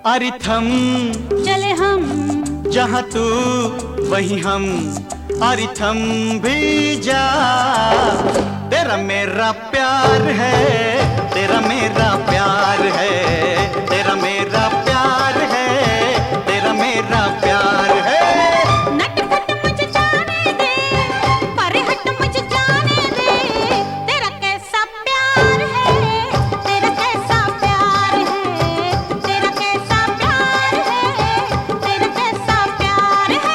अरे थम चले हम, जहाँ तू वहीं हम, अरे थम भी जा। तेरा मेरा प्यार है, तेरा मेरा प्यार है, तेरा मेरा प्यार है, तेरा मेरा प्यार है। नटखट मुझे जाने दे, परे हट मुझे जाने दे। तेरा कैसा प्यार है, तेरा कैसा प्यार है, तेरा कैसा प्यार है, तेरा कैसा प्यार है।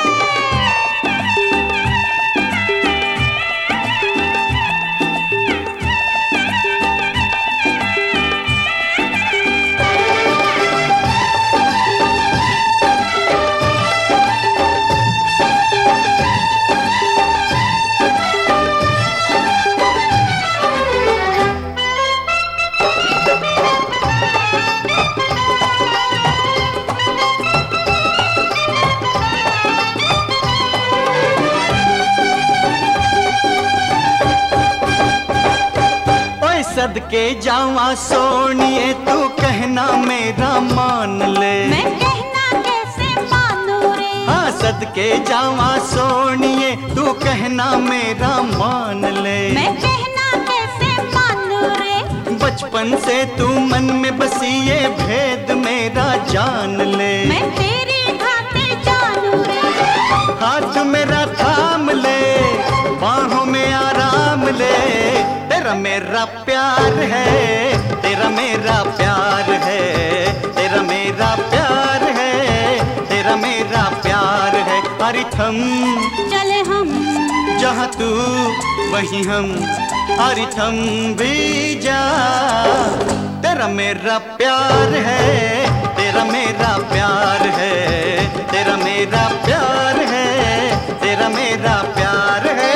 सदके जावा सोनिए तू कहना मेरा मान ले। मैं कहना कैसे मानूं रे। हाँ सदके जावा सोनिए तू कहना मेरा मान ले। मैं कहना कैसे मानूं रे। बचपन से तू मन में बसी ये भेद मेरा जान ले। मैं तेरी खातिर जानूं रे। हाथ मेरा थाम ले, बाहों में आराम ले। तेरा मेरा प्यार है, तेरा मेरा प्यार है, तेरा मेरा प्यार है, तेरा मेरा प्यार है। अरे थम चले हम, जहाँ तू वहीं हम, अरे थम भी जा। तेरा मेरा प्यार है, तेरा मेरा प्यार है, तेरा मेरा प्यार है, तेरा मेरा प्यार है।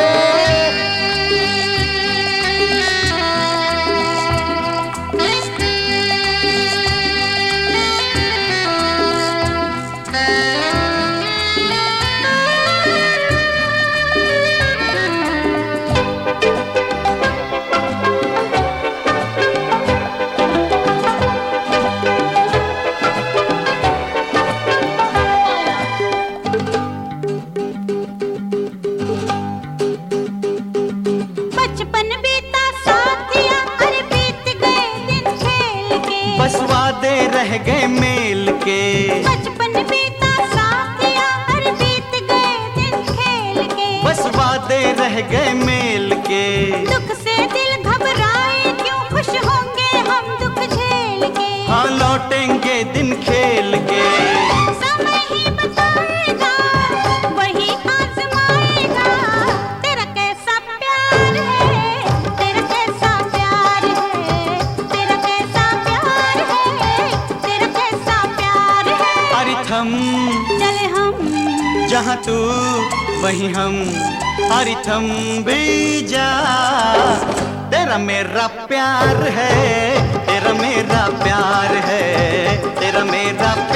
बचपन बीता साथिया, अरे बीत गए दिन खेल के। बस वादे रह गए मेल के। बचपन बीता साथिया, अरे बीत गए दिन खेल के। बस वादे रह गए मेल के। दुख से दिल घबराए क्यों, खुश होंगे हम दुख झेल के। हाँ लौटेंगे दिन खेल के। समय ही बताएगा, वही आजमाएगा। तेरा कैसा प्यार है, तेरा कैसा प्यार है, तेरा कैसा प्यार है, तेरा कैसा प्यार है। अरे थम चले हम, जहाँ तू वहीं हम, अरे थम भी जा। तेरा मेरा प्यार है, तेरा मेरा प्यार है, तेरा मेरा